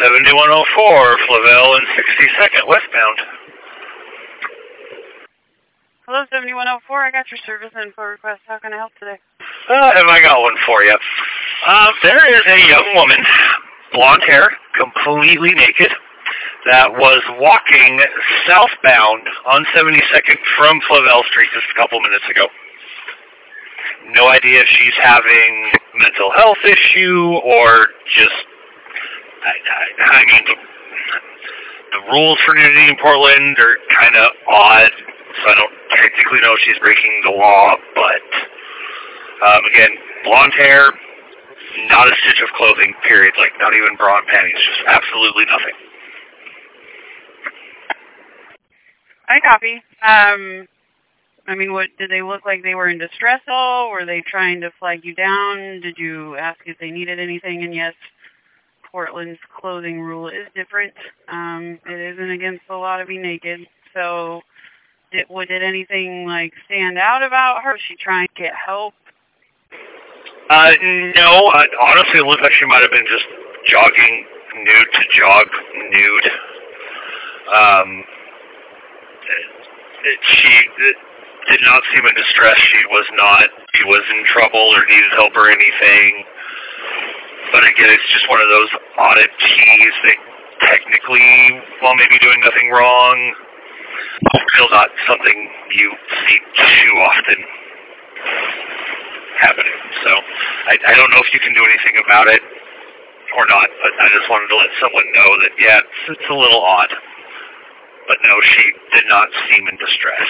7104, Flavel and 62nd westbound. Hello, 7104. I got your service info request. How can I help today? Have I got one for you? There is a young woman, blonde hair, completely naked, that was walking southbound on 72nd from Flavel Street just a couple minutes ago. No idea if she's having mental health issue or just, I mean, the rules for nudity in Portland are kind of odd, so I don't technically know if she's breaking the law, but again, blonde hair, not a stitch of clothing, period, like not even bra and panties, just absolutely nothing. I copy. I mean, what did they look like? They were in distress at all? Were they trying to flag you down? Did you ask if they needed anything? And yes, Portland's clothing rule is different. It isn't against the law to be naked. So, did anything like stand out about her? Was she trying to get help? No. Honestly, it looked like she might have been just jogging nude to jog nude. She did not seem in distress. She was in trouble or needed help or anything. But again, it's just one of those oddities that technically, while maybe doing nothing wrong, still not something you see too often happening. So I don't know if you can do anything about it or not, but I just wanted to let someone know that, yeah, it's a little odd. But no, she did not seem in distress.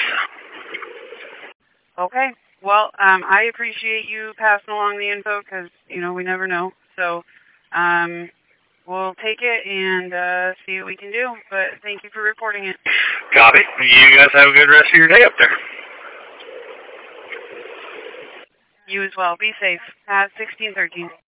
Okay. Well, I appreciate you passing along the info because, we never know. So we'll take it and see what we can do. But thank you for reporting it. Copy. You guys have a good rest of your day up there. You as well. Be safe. 1613.